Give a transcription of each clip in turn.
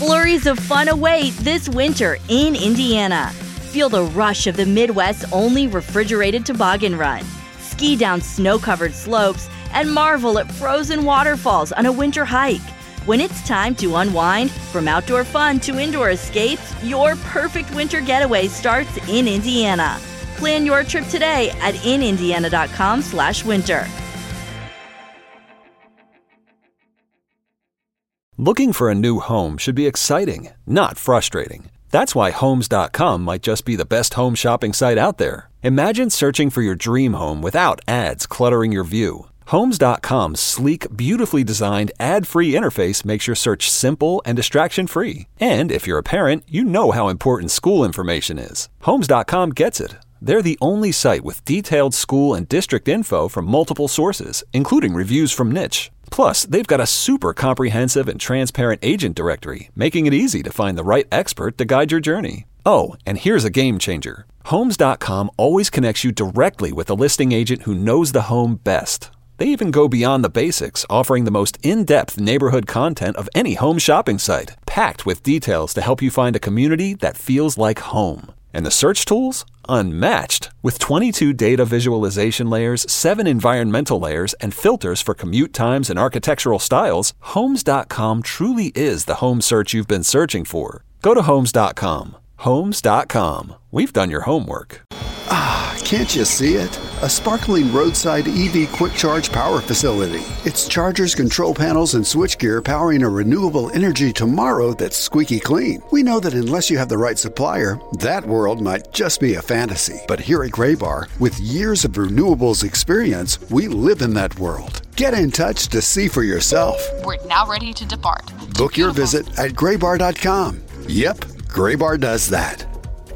Flurries of fun await this winter in Indiana. Feel the rush of the Midwest's only refrigerated toboggan run. Ski down snow-covered slopes and marvel at frozen waterfalls on a winter hike. When it's time to unwind, from outdoor fun to indoor escapes, your perfect winter getaway starts in Indiana. Plan your trip today at inindiana.com/winter. Looking for a new home should be exciting, not frustrating. That's why Homes.com might just be the best home shopping site out there. Imagine searching for your dream home without ads cluttering your view. Homes.com's sleek, beautifully designed, ad-free interface makes your search simple and distraction-free. And if you're a parent, you know how important school information is. Homes.com gets it. They're the only site with detailed school and district info from multiple sources, including reviews from Niche. Plus, they've got a super comprehensive and transparent agent directory, making it easy to find the right expert to guide your journey. Oh, and here's a game changer. Homes.com always connects you directly with a listing agent who knows the home best. They even go beyond the basics, offering the most in-depth neighborhood content of any home shopping site, packed with details to help you find a community that feels like home. And the search tools? Unmatched. With 22 data visualization layers, 7 environmental layers, and filters for commute times and architectural styles, Homes.com truly is the home search you've been searching for. Go to Homes.com. Homes.com. We've done your homework. Can't you see it? A sparkling roadside EV quick charge power facility. It's chargers, control panels, and switchgear powering a renewable energy tomorrow that's squeaky clean. We know that unless you have the right supplier, that world might just be a fantasy. But here at Graybar, with years of renewables experience, we live in that world. Get in touch to see for yourself. We're now ready to depart. Book your visit at graybar.com. Yep, Graybar does that.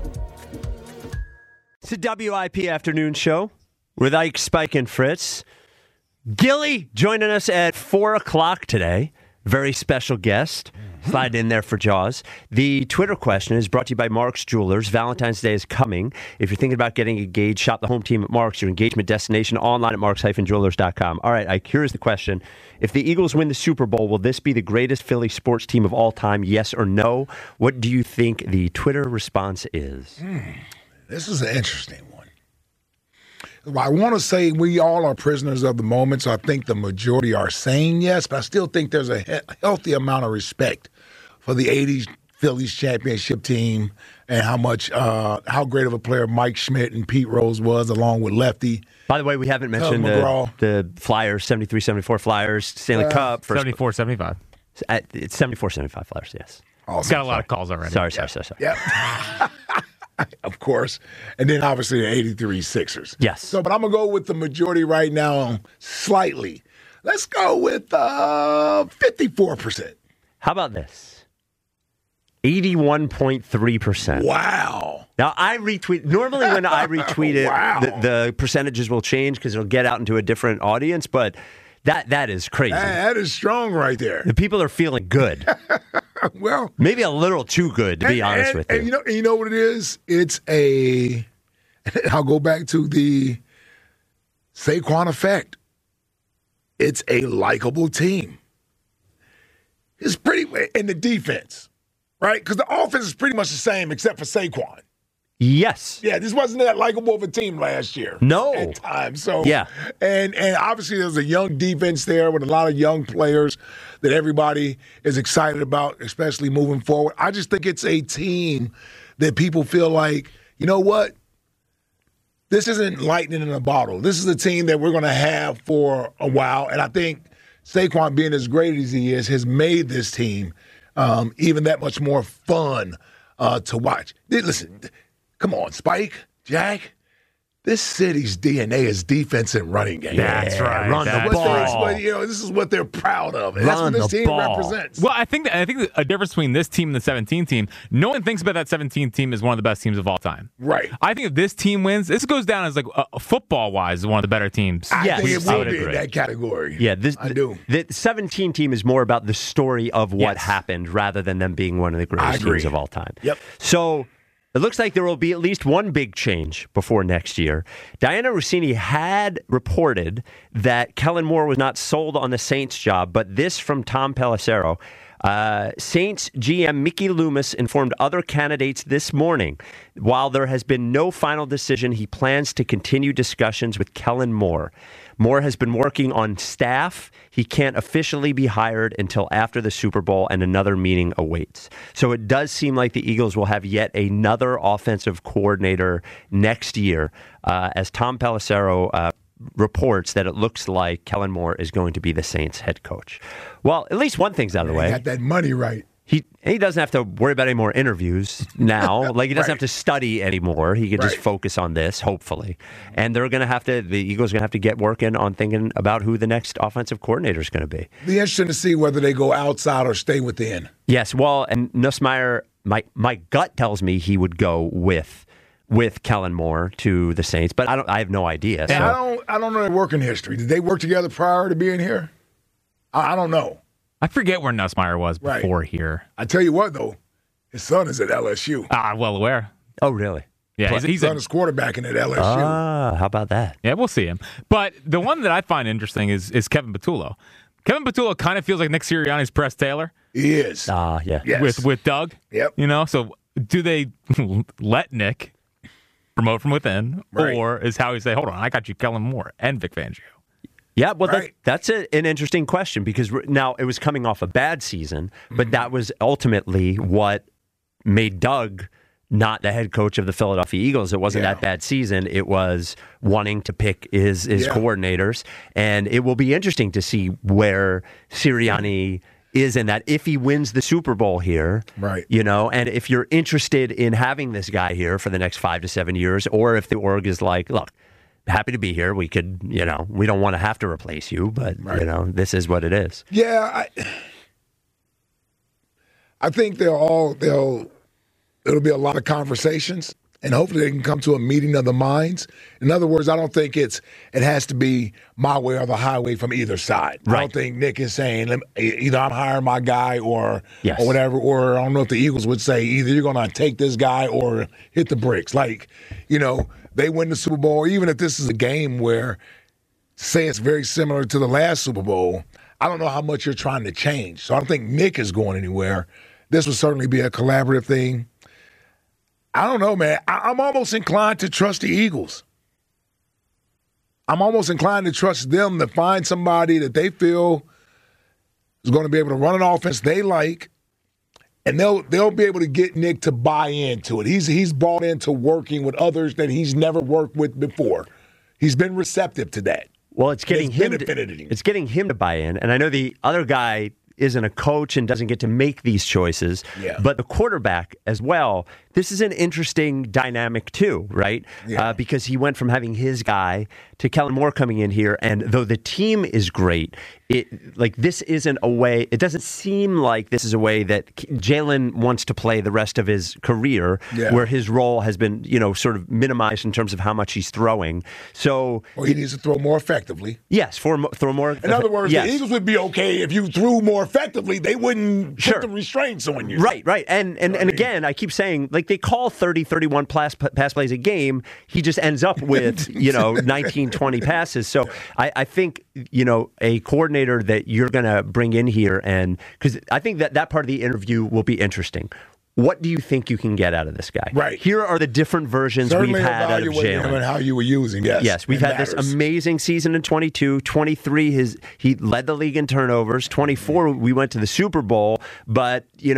It's a WIP afternoon show with Ike, Spike, and Fritz. Gilly joining us at 4 o'clock today. Very special guest. Slide in there for Jaws. The Twitter question is brought to you by Mark's Jewelers. Valentine's Day is coming. If you're thinking about getting engaged, shop the home team at Mark's, your engagement destination, online at marks-jewelers.com. All right, Ike, here's the question. If the Eagles win the Super Bowl, will this be the greatest Philly sports team of all time, yes or no? What do you think the Twitter response is? This is an interesting one. I want to say we all are prisoners of the moment, so I think the majority are saying yes, but I still think there's a healthy amount of respect for the 80s Phillies championship team and how great of a player Mike Schmidt and Pete Rose was, along with Lefty. By the way, we haven't mentioned the Flyers, 73-74 Flyers, Stanley Cup. 74-75. It's 74-75 Flyers, yes. It's got a lot of calls already. Sorry. Yeah. Of course. And then obviously the 83 Sixers. Yes. But I'm going to go with the majority right now slightly. Let's go with 54%. How about this? 81.3%. Wow. Now, I retweet. Normally when I retweet it, the percentages will change because it'll get out into a different audience, but that is crazy. That is strong right there. The people are feeling good. Well, maybe a little too good, to be honest with you. And you know what it is? It's I'll go back to the Saquon effect. It's a likable team. It's pretty in the defense, right? Because the offense is pretty much the same except for Saquon. Yes. Yeah, this wasn't that likable of a team last year. No. At times. So yeah. And obviously there's a young defense there with a lot of young players that everybody is excited about, especially moving forward. I just think it's a team that people feel like, you know what? This isn't lightning in a bottle. This is a team that we're going to have for a while. And I think Saquon, being as great as he is, has made this team even that much more fun to watch. Listen, come on, Spike, Jack. This city's DNA is defense and running game. That's right. Run the ball. This is what they're proud of. And that's what this team represents. Well, I think a difference between this team and the 17 team, no one thinks about that 17 team as one of the best teams of all time. Right. I think if this team wins, this goes down as like football-wise one of the better teams. I think it will be in that category. Yeah, I do. The 17 team is more about the story of what happened rather than them being one of the greatest teams of all time. Yep. So it looks like there will be at least one big change before next year. Diana Rossini had reported that Kellen Moore was not sold on the Saints job, but this from Tom Pelissero. Saints GM Mickey Loomis informed other candidates this morning. While there has been no final decision, he plans to continue discussions with Kellen Moore. Moore has been working on staff. He can't officially be hired until after the Super Bowl, and another meeting awaits. So it does seem like the Eagles will have yet another offensive coordinator next year, as Tom Pelissero reports that it looks like Kellen Moore is going to be the Saints head coach. Well, at least one thing's out of the way. He got that money right. He doesn't have to worry about any more interviews now. Like, he doesn't have to study anymore. He can just focus on this, hopefully. And the Eagles are going to have to get working on thinking about who the next offensive coordinator is going to be. Be interesting to see whether they go outside or stay within. Yes, well, and Nussmeier, my gut tells me he would go with Kellen Moore to the Saints, but I have no idea. And so. I don't know their working history. Did they work together prior to being here? I don't know. I forget where Nussmeier was before here. I tell you what, though, his son is at LSU. Well aware. Oh, really? Yeah, his son is quarterbacking at LSU. How about that? Yeah, we'll see him. But the one that I find interesting is Kevin Patullo. Kevin Patullo kind of feels like Nick Sirianni's Press Taylor. He is. Yeah. Yes. With Doug. Yep. So do they let Nick promote from within, or is Howie say, hold on, I got you Kellen Moore and Vic Fangio? Yeah, well, that's an interesting question, because now it was coming off a bad season, but that was ultimately what made Doug not the head coach of the Philadelphia Eagles. It wasn't that bad season. It was wanting to pick his coordinators, and it will be interesting to see where Sirianni is in that, if he wins the Super Bowl here, and if you're interested in having this guy here for the next 5 to 7 years, or if the org is like, look, happy to be here. We could, we don't want to have to replace you, but, this is what it is. Yeah, I think it'll be a lot of conversations, and hopefully they can come to a meeting of the minds. In other words, I don't think it has to be my way or the highway from either side. I don't think Nick is saying either I'm hiring my guy or whatever, or I don't know if the Eagles would say either you're going to take this guy or hit the bricks. They win the Super Bowl, even if this is a game where, say it's very similar to the last Super Bowl, I don't know how much you're trying to change. So I don't think Nick is going anywhere. This would certainly be a collaborative thing. I don't know, man. I'm almost inclined to trust the Eagles. I'm almost inclined to trust them to find somebody that they feel is going to be able to run an offense they like, and they'll be able to get Nick to buy into it. He's bought into working with others that he's never worked with before. He's been receptive to that. Well, it's getting him to buy in, and I know the other guy isn't a coach and doesn't get to make these choices, but the quarterback as well. This is an interesting dynamic too, right? Because he went from having his guy to Kellen Moore coming in here, and though the team is great, this isn't a way. It doesn't seem like this is a way that Jalen wants to play the rest of his career, where his role has been, sort of minimized in terms of how much he's throwing. So, he needs to throw more effectively. Yes, throw more. In other words, the Eagles would be okay if you threw more effectively. They wouldn't put the restraints on you. Right. And again, I keep saying, they call 30, 31 pass plays a game. He just ends up with, 19, 20 passes. So I think, a coordinator that you're going to bring in here, and because I think that part of the interview will be interesting. What do you think you can get out of this guy? Right. Here are the different versions we've had out of Jalen. And how you were using, Yes, we've had this amazing season in 22. 23, he led the league in turnovers. 24, we went to the Super Bowl, but he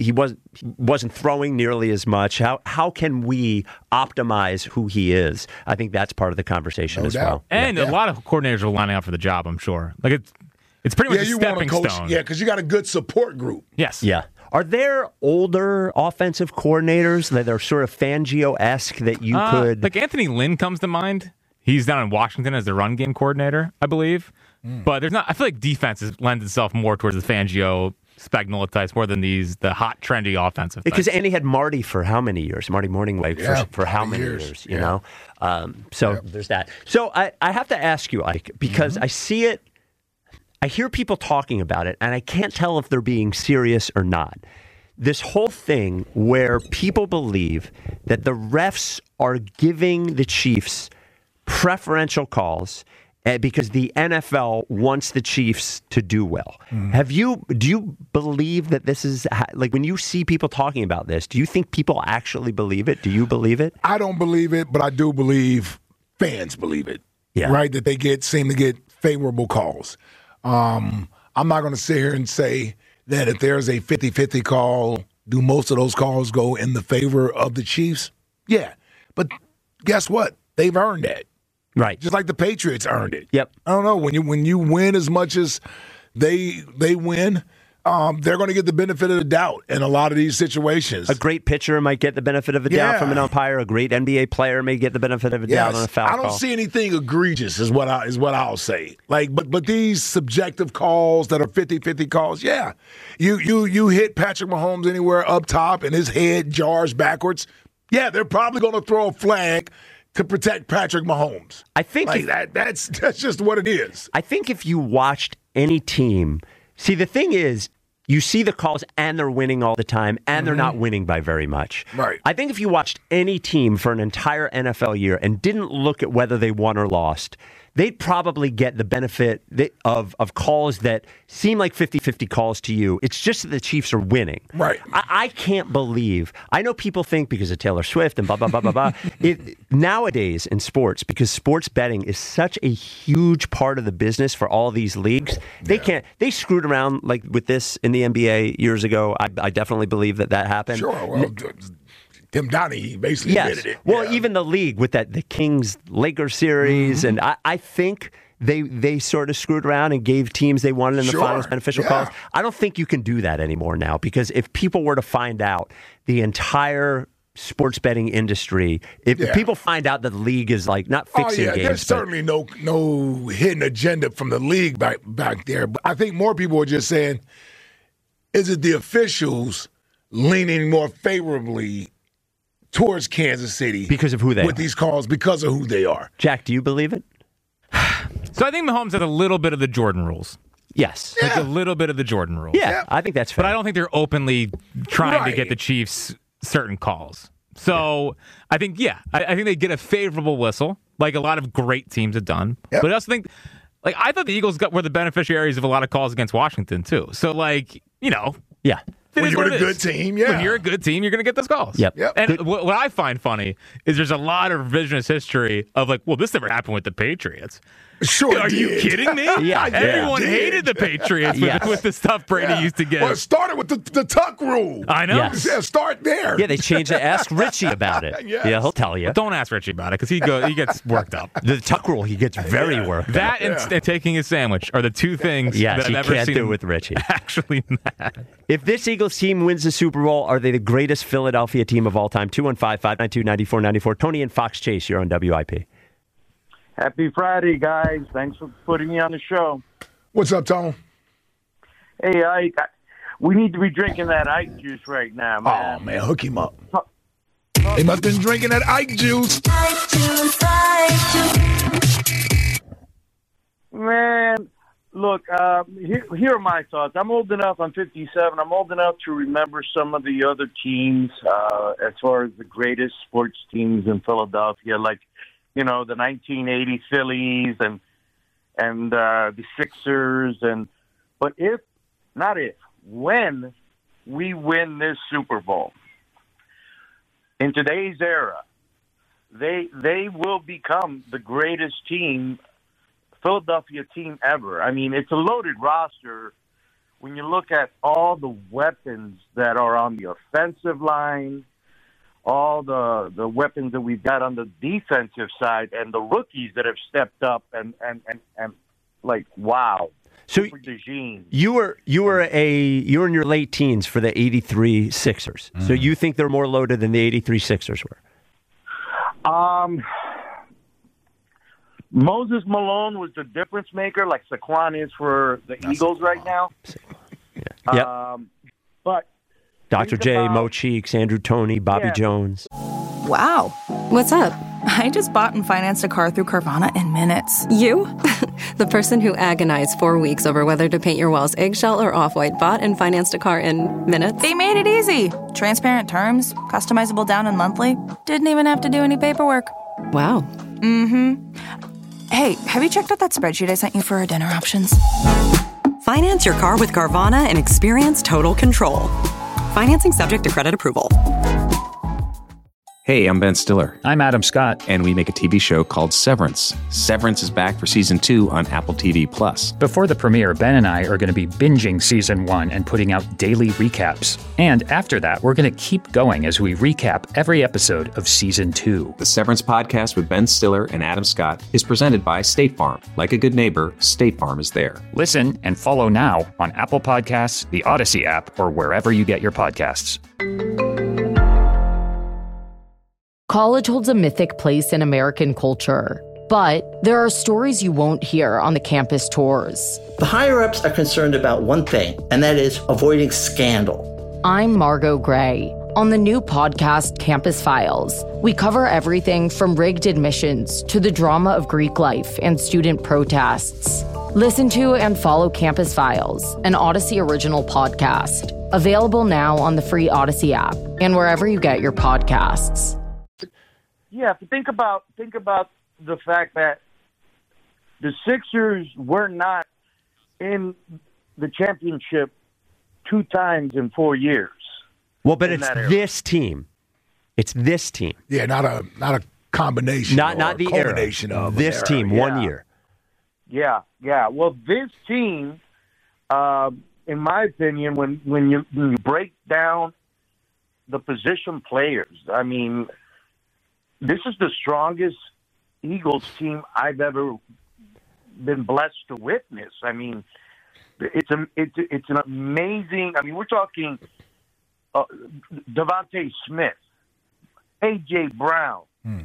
wasn't throwing nearly as much. How can we optimize who he is? I think that's part of the conversation as well. And a lot of coordinators are lining up for the job, I'm sure. It's pretty much a stepping stone. Yeah, because you got a good support group. Yes. Yeah. Are there older offensive coordinators that are sort of Fangio-esque that you could... Like Anthony Lynn comes to mind. He's down in Washington as the run game coordinator, I believe. But there's not... I feel like defense lends itself more towards the Fangio, Spagnuolo types more than the hot, trendy offensive because types. Andy had Marty for how many years? Marty Morningweg for how many years, you know? There's that. So I have to ask you, Ike, because I see it, I hear people talking about it, and I can't tell if they're being serious or not. This whole thing where people believe that the refs are giving the Chiefs preferential calls because the NFL wants the Chiefs to do well. Do you believe that this is, like, when you see people talking about this, do you think people actually believe it? Do you believe it? I don't believe it, but I do believe fans believe it. Yeah. Right? That they seem to get favorable calls. I'm not going to sit here and say that if there's a 50-50 call, do most of those calls go in the favor of the Chiefs? Yeah. But guess what? They've earned that. Right. Just like the Patriots earned it. Yep. I don't know. When you win as much as they win, they're going to get the benefit of the doubt in a lot of these situations. A great pitcher might get the benefit of a doubt from an umpire. A great NBA player may get the benefit of a doubt on a foul call. I don't see anything egregious is what I'll say. Like, but these subjective calls that are 50-50 calls, yeah. You hit Patrick Mahomes anywhere up top and his head jars backwards, yeah, they're probably going to throw a flag to protect Patrick Mahomes. I think that's just what it is. I think if you watched any team, see, the thing is, you see the calls and they're winning all the time and they're not winning by very much. Right. I think if you watched any team for an entire NFL year and didn't look at whether they won or lost, they'd probably get the benefit of calls that seem like 50-50 calls to you. It's just that the Chiefs are winning. Right. I can't believe. I know people think because of Taylor Swift and blah, blah, blah, blah, blah. Nowadays in sports, because sports betting is such a huge part of the business for all these leagues, they screwed around like with this in the NBA years ago. I definitely believe that happened. Sure. Well, Tim Donaghy basically did it. Well, even the league with the Kings-Lakers series, and I think they sort of screwed around and gave teams they wanted in the finals beneficial calls. I don't think you can do that anymore now, because if people were to find out the entire sports betting industry, if people find out that the league is like not fixing games. There's certainly no hidden agenda from the league back there. But I think more people are just saying, is it the officials leaning more favorably towards Kansas City because of who they are? With these calls, because of who they are. Jack, do you believe it? So I think Mahomes has a little bit of the Jordan rules. Yes. Like a little bit of the Jordan rules. Yeah, I think that's fair. But I don't think they're openly trying to get the Chiefs certain calls. So I think, I think they get a favorable whistle, like a lot of great teams have done. Yep. But I also think, like, I thought the Eagles were the beneficiaries of a lot of calls against Washington, too. So, like, yeah. When you're a good team, When you're a good team, you're going to get those calls. Yep. And what I find funny is there's a lot of revisionist history of like, well, this never happened with the Patriots. Sure. Are you kidding me? Everyone hated the Patriots with the stuff Brady used to get. Well, it started with the tuck rule. I know. Yes. Yeah, start there. Yeah, they changed it. Ask Richie about it. Yes. Yeah, he'll tell you. But don't ask Richie about it because he gets worked up. The tuck rule, he gets very worked up. That and taking his sandwich are the two things that I've never can't seen do with Richie. Actually mad. If this Eagles team wins the Super Bowl, are they the greatest Philadelphia team of all time? 215-592-9494. Tony and Fox Chase, you're on WIP. Happy Friday, guys. Thanks for putting me on the show. What's up, Tom? Hey, Ike, we need to be drinking that Ike juice right now, man. Oh, man, hook him up. They must have been drinking that Ike juice. Man, look, here are my thoughts. I'm old enough. I'm 57. I'm old enough to remember some of the other teams as far as the greatest sports teams in Philadelphia, like, the 1980 Phillies and the Sixers, but when we win this Super Bowl in today's era, they will become the greatest Philadelphia team ever. I mean, it's a loaded roster when you look at all the weapons that are on the offensive line, all the weapons that we've got on the defensive side, and the rookies that have stepped up and like, wow. So you were in your late teens for the 83 Sixers. So you think they're more loaded than the 83 Sixers were? Moses Malone was the difference maker, like Saquon is for the Eagles right now. Yep. But Dr. J, Mo Cheeks, Andrew Toney, Bobby Jones. Wow. What's up? I just bought and financed a car through Carvana in minutes. You? The person who agonized 4 weeks over whether to paint your walls eggshell or off-white bought and financed a car in minutes? They made it easy. Transparent terms, customizable down and monthly. Didn't even have to do any paperwork. Wow. Mm-hmm. Hey, have you checked out that spreadsheet I sent you for our dinner options? Finance your car with Carvana and experience total control. Financing subject to credit approval. Hey, I'm Ben Stiller. I'm Adam Scott. And we make a TV show called Severance. Severance is back for season 2 on Apple TV+. Before the premiere, Ben and I are going to be binging season 1 and putting out daily recaps. And after that, we're going to keep going as we recap every episode of season 2. The Severance podcast with Ben Stiller and Adam Scott is presented by State Farm. Like a good neighbor, State Farm is there. Listen and follow now on Apple Podcasts, the Odyssey app, or wherever you get your podcasts. College holds a mythic place in American culture, but there are stories you won't hear on the campus tours. The higher-ups are concerned about one thing, and that is avoiding scandal. I'm Margot Gray. On the new podcast, Campus Files, we cover everything from rigged admissions to the drama of Greek life and student protests. Listen to and follow Campus Files, an Odyssey original podcast. Available now on the free Odyssey app and wherever you get your podcasts. Yeah, think about the fact that the Sixers were not in the championship 2 times in 4 years. Well, but it's this team. It's this team. Yeah, not a combination. Not the combination era. of This team, 1 year. Yeah. Well, this team, in my opinion, when you break down the position players, I mean, this is the strongest Eagles team I've ever been blessed to witness. I mean, it's an amazing. I mean, we're talking Devontae Smith, A.J. Brown, and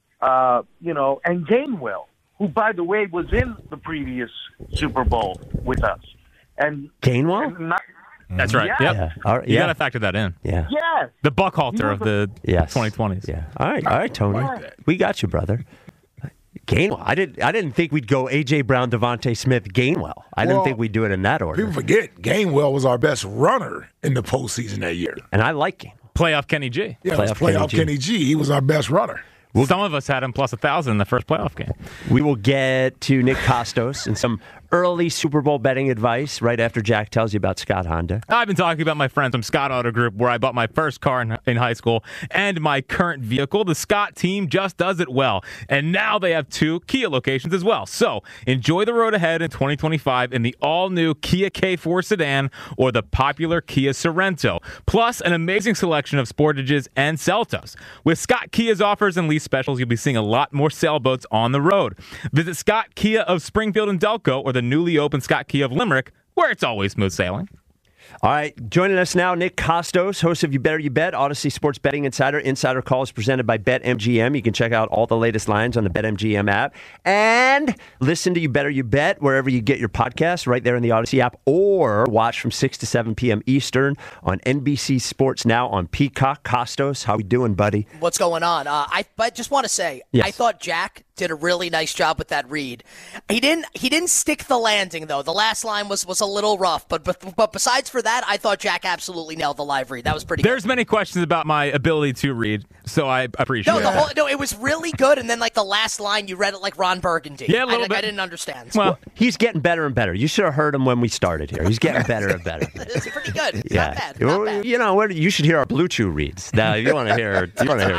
Gainwell, who, by the way, was in the previous Super Bowl with us. And Gainwell? That's right. Yes. Yep. Yeah. You got to factor that in. Yeah. Yes. The Buckhalter of the 2020s. Yeah. All right, Tony. We got you, brother. Gainwell. I didn't think we'd go A.J. Brown, Devontae Smith, Gainwell. I didn't think we'd do it in that order. People forget Gainwell was our best runner in the postseason that year. And I like Gainwell. Playoff Kenny G. Yeah, playoff Kenny G. He was our best runner. Well, some of us had him plus 1,000 in the first playoff game. We will get to Nick Kostos and some early Super Bowl betting advice right after Jack tells you about Scott Honda. I've been talking about my friends from Scott Auto Group, where I bought my first car in high school and my current vehicle. The Scott team just does it well. And now they have 2 Kia locations as well. So enjoy the road ahead in 2025 in the all-new Kia K4 sedan or the popular Kia Sorento. Plus, an amazing selection of Sportages and Celtos. With Scott Kia's offers and lease specials, you'll be seeing a lot more sailboats on the road. Visit Scott Kia of Springfield and Delco or the newly opened Scott Kia of Limerick, where it's always smooth sailing. All right, joining us now, Nick Kostos, host of You Better You Bet, Odyssey Sports Betting Insider. Insider Calls presented by BetMGM. You can check out all the latest lines on the BetMGM app. And listen to You Better You Bet wherever you get your podcasts, right there in the Odyssey app, or watch from 6 to 7 p.m. Eastern on NBC Sports Now on Peacock. Kostos, how we doing, buddy? What's going on? I just want to say, yes. I thought Jack did a really nice job with that read. He didn't stick the landing, though. The last line was a little rough, but besides for that, I thought Jack absolutely nailed the live read. That was pretty There's good. many questions about my ability to read, so I appreciate it. No, it was really good, and then like the last line, you read it like Ron Burgundy. Yeah, a little bit. I didn't understand. Well, he's getting better and better. You should have heard him when we started here. He's getting better and better. It's pretty good. It's Yeah, not bad. Not bad. You know what? You should hear our Blue Chew reads. Now, you want to hear?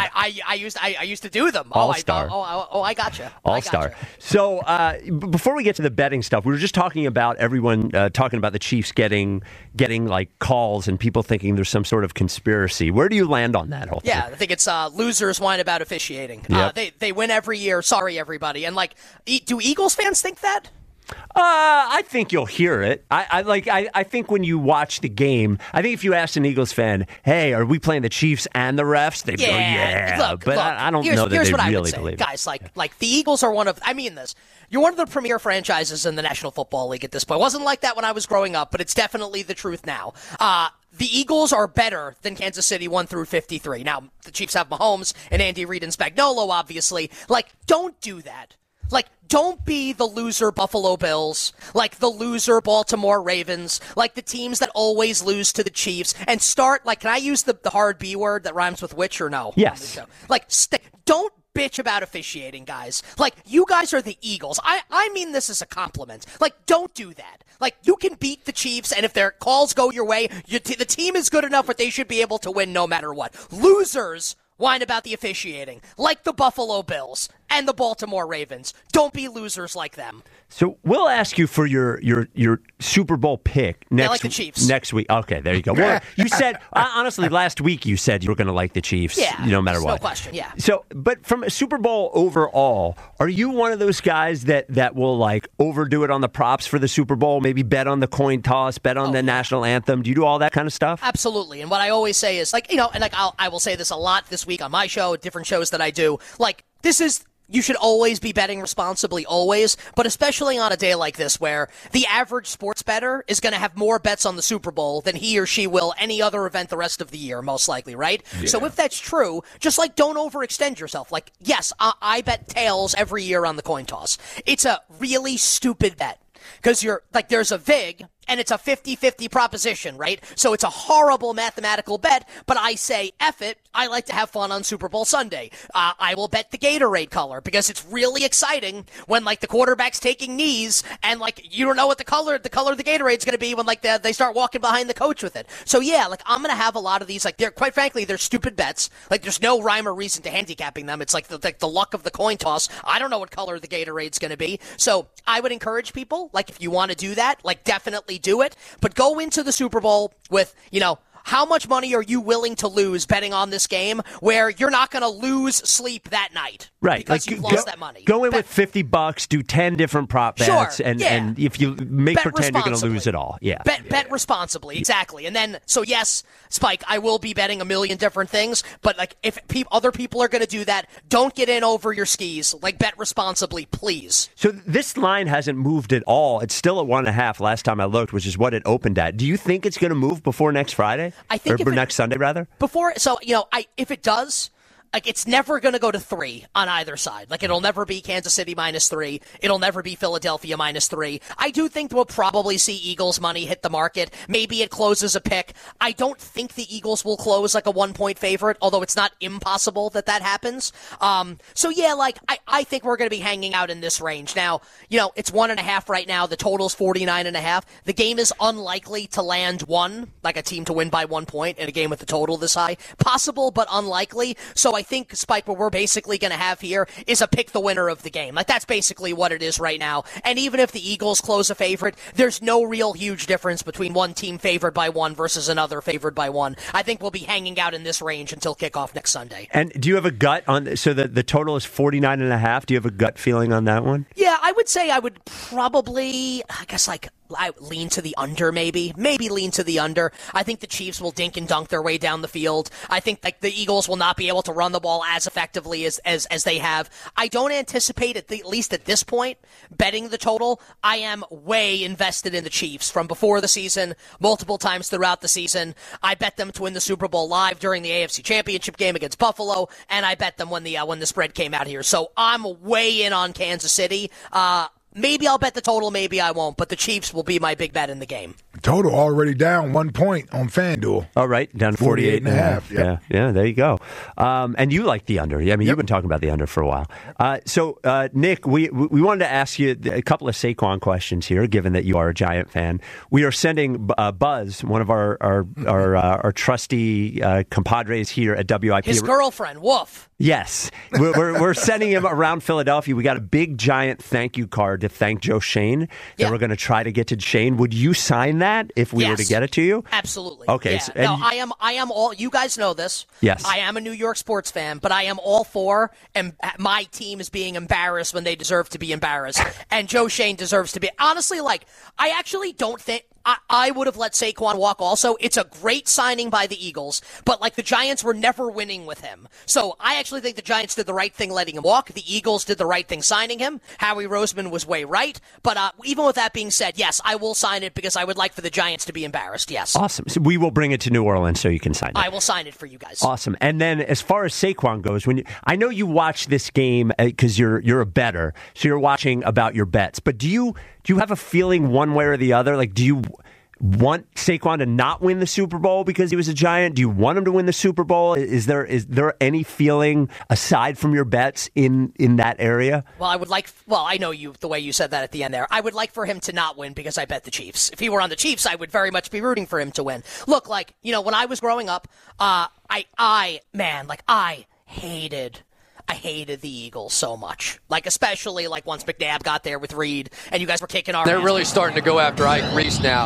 I used to do them. All-Star. I gotcha. All-Star. So before we get to the betting stuff, we were just talking about everyone talking about the Chiefs getting like calls and people thinking there's some sort of conspiracy. Where do you land on that whole thing? Yeah, I think it's losers whine about officiating. Yep. They win every year. Sorry, everybody. And like, do Eagles fans think that? I think you'll hear it. I think when you watch the game, I think if you ask an Eagles fan, "Hey, are we playing the Chiefs and the refs?" They'd go, "Yeah." Look, I don't know that here's they what I really would say. believe it. Guys, like the Eagles are you're one of the premier franchises in the National Football League at this point. It wasn't like that when I was growing up, but it's definitely the truth now. The Eagles are better than Kansas City 1 through 53. Now, the Chiefs have Mahomes and Andy Reid and Spagnuolo, obviously. Like, don't do that. Like, don't be the loser Buffalo Bills, like the loser Baltimore Ravens, like the teams that always lose to the Chiefs, and start, like, can I use the hard B word that rhymes with which or no? Yes. Like, don't bitch about officiating, guys. Like, you guys are the Eagles. I mean this as a compliment. Like, don't do that. Like, you can beat the Chiefs, and if their calls go your way, the team is good enough that they should be able to win no matter what. Losers whine about the officiating, like the Buffalo Bills and the Baltimore Ravens. Don't be losers like them. So we'll ask you for your Super Bowl pick like the Chiefs. Next week. Okay, there you go. Well, you said, honestly, last week you said you were going to like the Chiefs, no matter what. No question, yeah. So, but from a Super Bowl overall, are you one of those guys that will like overdo it on the props for the Super Bowl, maybe bet on the coin toss, bet on the national anthem? Do you do all that kind of stuff? Absolutely. And what I always say is, like, and like I will say this a lot this week on my show, different shows that I do, like, you should always be betting responsibly, always, but especially on a day like this where the average sports bettor is going to have more bets on the Super Bowl than he or she will any other event the rest of the year, most likely, right? Yeah. So if that's true, just like don't overextend yourself. Like, yes, I bet tails every year on the coin toss. It's a really stupid bet because there's a VIG, and it's a 50-50 proposition, right? So it's a horrible mathematical bet, but I say, F it, I like to have fun on Super Bowl Sunday. I will bet the Gatorade color because it's really exciting when, like, the quarterback's taking knees and, like, you don't know what the color of the Gatorade's going to be when, like, they start walking behind the coach with it. So, yeah, like, I'm going to have a lot of these, like, quite frankly, they're stupid bets. Like, there's no rhyme or reason to handicapping them. It's like the luck of the coin toss. I don't know what color the Gatorade's going to be. So I would encourage people, like, if you want to do that, like, definitely do it, but go into the Super Bowl with, how much money are you willing to lose betting on this game where you're not going to lose sleep that night? Right. Because you've lost that money. Go in with $50, do 10 different prop bets, and if you pretend you're going to lose it all. Yeah. Bet responsibly, exactly. And then, so yes, Spike, I will be betting a million different things, but like if other people are going to do that, don't get in over your skis. Like, bet responsibly, please. So this line hasn't moved at all. It's still at 1.5 last time I looked, which is what it opened at. Do you think it's going to move before next Friday? I think next Sunday, rather? If it does, like, it's never going to go to 3 on either side. Like, it'll never be Kansas City -3. It'll never be Philadelphia -3. I do think we'll probably see Eagles money hit the market. Maybe it closes a pick. I don't think the Eagles will close like a 1-point favorite, although it's not impossible that happens. I think we're going to be hanging out in this range. Now, it's 1.5 right now. The total's 49.5. The game is unlikely to land 1, like a team to win by 1 point in a game with the total this high. Possible, but unlikely. So I think, Spike, what we're basically going to have here is a pick the winner of the game. Like, that's basically what it is right now. And even if the Eagles close a favorite, there's no real huge difference between one team favored by 1 versus another favored by 1. I think we'll be hanging out in this range until kickoff next Sunday. And do you have a gut on, so the total is 49.5? Do you have a gut feeling on that one? Yeah, I would say I would probably, I lean to the under, maybe lean to the under. I think the Chiefs will dink and dunk their way down the field. I think the Eagles will not be able to run the ball as effectively as they have. I don't anticipate, at least at this point, betting the total. I am way invested in the Chiefs from before the season, multiple times throughout the season. I bet them to win the Super Bowl live during the AFC Championship game against Buffalo, and I bet them when the spread came out here. So I'm way in on Kansas City. Maybe I'll bet the total, maybe I won't, but the Chiefs will be my big bet in the game. Total already down 1 point on FanDuel. All right, down to 48.5. Yep. Yeah, there you go. And you like the under. I mean, You've been talking about the under for a while. So, Nick, we wanted to ask you a couple of Saquon questions here, given that you are a Giant fan. We are sending Buzz, one of our trusty compadres here at WIP. His girlfriend, woof. Yes. We're sending him around Philadelphia. We got a big Giant thank you card to thank Joe Schoen that we're going to try to get to Schoen. Would you sign that if we were to get it to you? Absolutely. Okay. Yeah. So, I am all, you guys know this. Yes. I am a New York sports fan, but I am all for, and my team is being embarrassed when they deserve to be embarrassed. And Joe Schoen deserves to be. Honestly, I actually don't think, I would have let Saquon walk also. It's a great signing by the Eagles, but the Giants were never winning with him. So I actually think the Giants did the right thing letting him walk. The Eagles did the right thing signing him. Howie Roseman was way right. But even with that being said, yes, I will sign it because I would like for the Giants to be embarrassed, yes. Awesome. So we will bring it to New Orleans so you can sign it. I will sign it for you guys. Awesome. And then as far as Saquon goes, I know you watch this game because you're a bettor, so you're watching about your bets. But do you have a feeling one way or the other? want Saquon to not win the Super Bowl because he was a Giant? Do you want him to win the Super Bowl? Is there any feeling aside from your bets in that area? Well, I know you, the way you said that at the end there. I would like for him to not win because I bet the Chiefs. If he were on the Chiefs, I would very much be rooting for him to win. Look, when I was growing up, I hated the Eagles so much. Especially once McNabb got there with Reed and you guys were kicking our ass. They're really starting to go after Ike Reese now.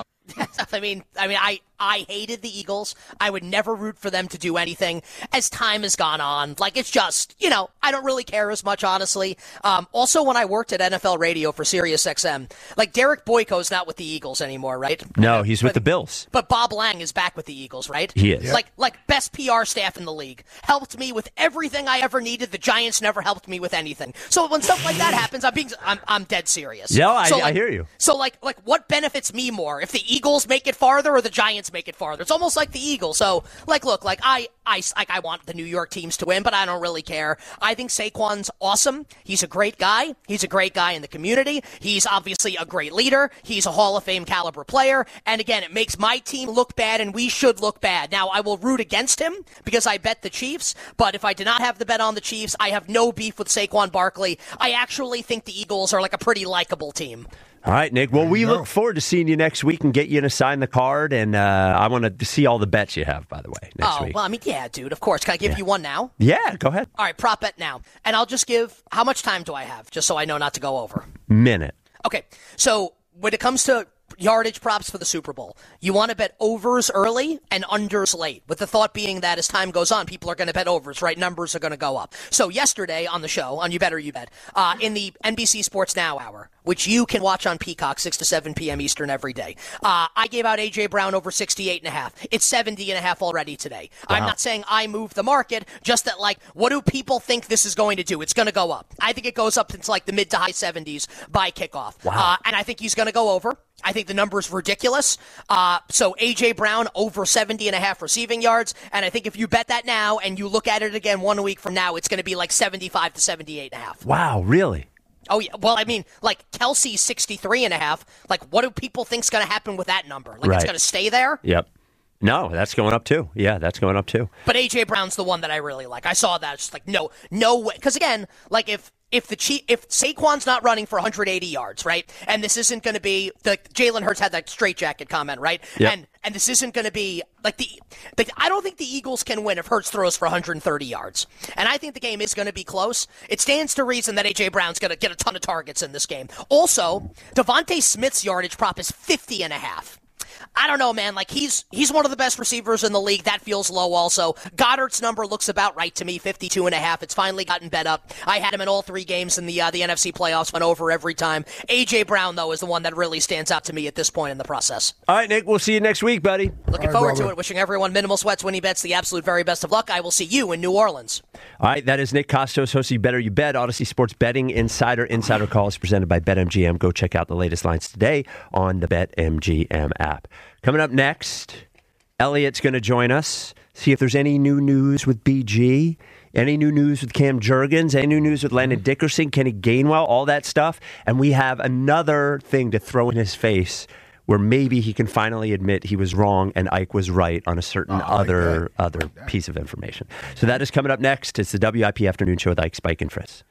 I hated the Eagles. I would never root for them to do anything. As time has gone on, it's just, I don't really care as much, honestly. Also, when I worked at NFL Radio for Sirius XM, Derek Boyko's not with the Eagles anymore, right? No, he's with the Bills. But Bob Lang is back with the Eagles, right? He is. Best PR staff in the league. Helped me with everything I ever needed. The Giants never helped me with anything. So when stuff like that happens, I'm dead serious. Yeah, I hear you. So what benefits me more? If the Eagles make it farther or the Giants make it farther? It's almost like the Eagles. So, I want the New York teams to win, but I don't really care. I think Saquon's awesome. He's a great guy. He's a great guy in the community. He's obviously a great leader. He's a Hall of Fame caliber player. And again, it makes my team look bad, and we should look bad. Now, I will root against him because I bet the Chiefs, but if I did not have the bet on the Chiefs, I have no beef with Saquon Barkley. I actually think the Eagles are a pretty likable team. All right, Nick. Well, we look forward to seeing you next week and get you to sign the card. And I want to see all the bets you have, by the way, next week. Well, yeah, dude, of course. Can I give you one now? Yeah, go ahead. All right, prop bet now. And I'll just give, how much time do I have, just so I know not to go over? Minute. Okay, so when it comes to yardage props for the Super Bowl, you want to bet overs early and unders late, with the thought being that as time goes on, people are going to bet overs, right? Numbers are going to go up. So yesterday on the show, on You Bet or You Bet, in the NBC Sports Now hour, which you can watch on Peacock 6 to 7 p.m. Eastern every day, I gave out A.J. Brown over 68.5. It's 70.5 already today. Wow. I'm not saying I moved the market, just that, what do people think this is going to do? It's going to go up. I think it goes up into the mid to high 70s by kickoff. Wow. And I think he's going to go over. I think the number's ridiculous. So A.J. Brown over 70.5 receiving yards. And I think if you bet that now and you look at it again 1 week from now, it's going to be 75 to 78.5. Wow, really? Oh, yeah. Well, Kelsey's 63.5. What do people think's going to happen with that number? Right. It's going to stay there? Yep. No, that's going up too. Yeah, that's going up too. But A.J. Brown's the one that I really like. I saw that. It's no way. Because again, if Saquon's not running for 180 yards, right? And this isn't going to be Jalen Hurts had that straitjacket comment, right? Yep. And this isn't going to be I don't think the Eagles can win if Hurts throws for 130 yards. And I think the game is going to be close. It stands to reason that A.J. Brown's going to get a ton of targets in this game. Also, Devontae Smith's yardage prop is 50.5. I don't know, man. He's one of the best receivers in the league. That feels low also. Goddard's number looks about right to me, 52.5. It's finally gotten bet up. I had him in all 3 games in the NFC playoffs, went over every time. A.J. Brown, though, is the one that really stands out to me at this point in the process. All right, Nick, we'll see you next week, buddy. Looking forward to it. Wishing everyone minimal sweats, winning bets, the absolute very best of luck. I will see you in New Orleans. All right, that is Nick Kostos, host of You Bet or You Bet, Odyssey Sports Betting Insider. Insider Calls presented by BetMGM. Go check out the latest lines today on the BetMGM app. Coming up next, Elliot's going to join us, see if there's any new news with BG, any new news with Cam Jurgens, any new news with Landon Dickerson, Kenny Gainwell, all that stuff. And we have another thing to throw in his face where maybe he can finally admit he was wrong and Ike was right on a certain other piece of information. So that is coming up next. It's the WIP Afternoon Show with Ike, Spike, and Fritz.